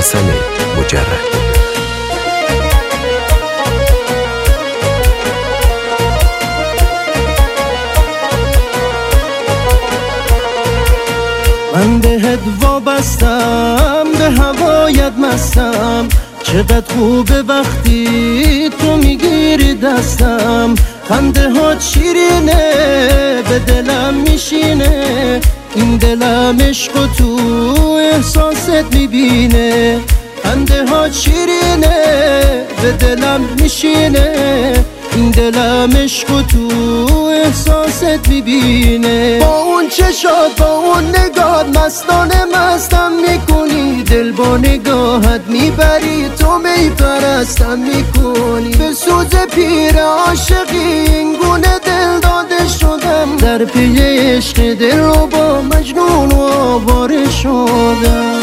حسن مجرد. من بهت وابستم، به هوایت مستم، چقدر خوبه وقتی تو میگیری دستم. خنده ها شیرینه به دلم میشینه، این دلم عشق و تو احساست میبینه. خنده ها شیرینه به دلم میشینه، این دلم عشق و تو احساست میبینه. با اون چشات با اون نگات مستانه مستم میکنی، دل با نگاهت میبری تو میپرستم میکنی. به سوز پیر عاشقی این گونه دل داده شدم، در پی عشق دل رو با مجنون و آواره شدم.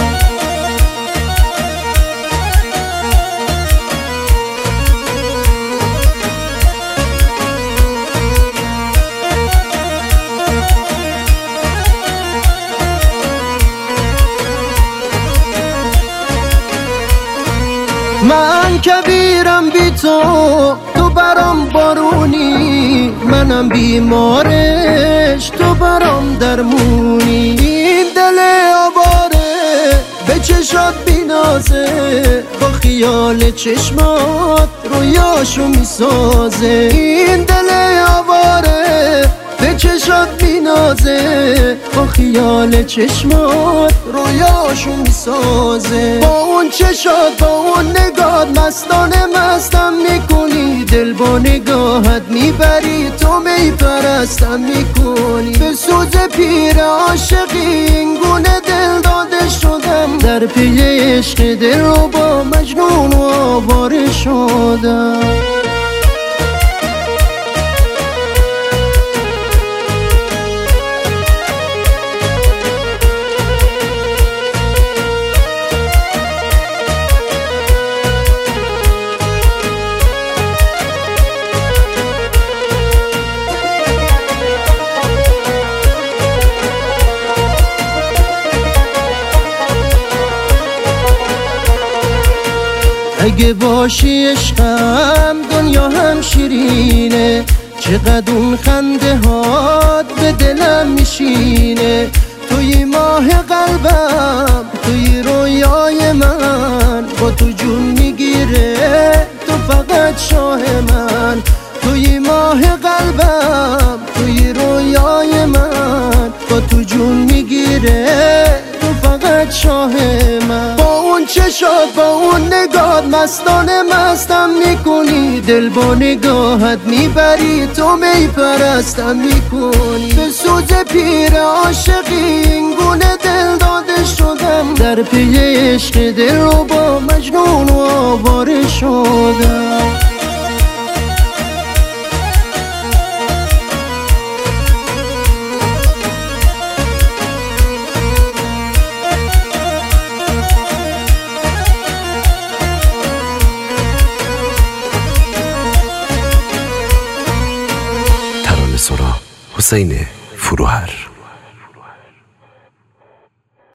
من کبیرم بی تو، تو برام بارونی، منم بیمارش تو برام درمونی. این دل آواره به چشات بینازه، با خیال چشمات رویاشو میسازه. این دل آواره به چشات بینازه، با خیال چشمات رویاشو میسازه. با اون چشات با اون نگات مستانه مستم میکنی، دل با نگاهت میبری تو میپرستم میکنی. به سوز پیر عاشقی این گونه دل داده شدم، در پی عشق دل رو با مجنون و آواره شدم. اگه باشی عشقم دنیا هم شیرینه، چقدر اون خنده هات به دلم میشینه. توی ماه قلبم توی رویای من، با تو جون میگیره تو فقط شاه من. توی ماه قلبم توی رویای من، با تو جون میگیره تو فقط شاه من. با اون چشات با اون نگات مستانه مستم میکنی، دل با نگاهت میبری تو میپرستم میکنی. به سوز پیر عاشقی این گونه دل داده شدم، در پی عشق دل رو با مجنون و آواره شدم. حسین فروهر.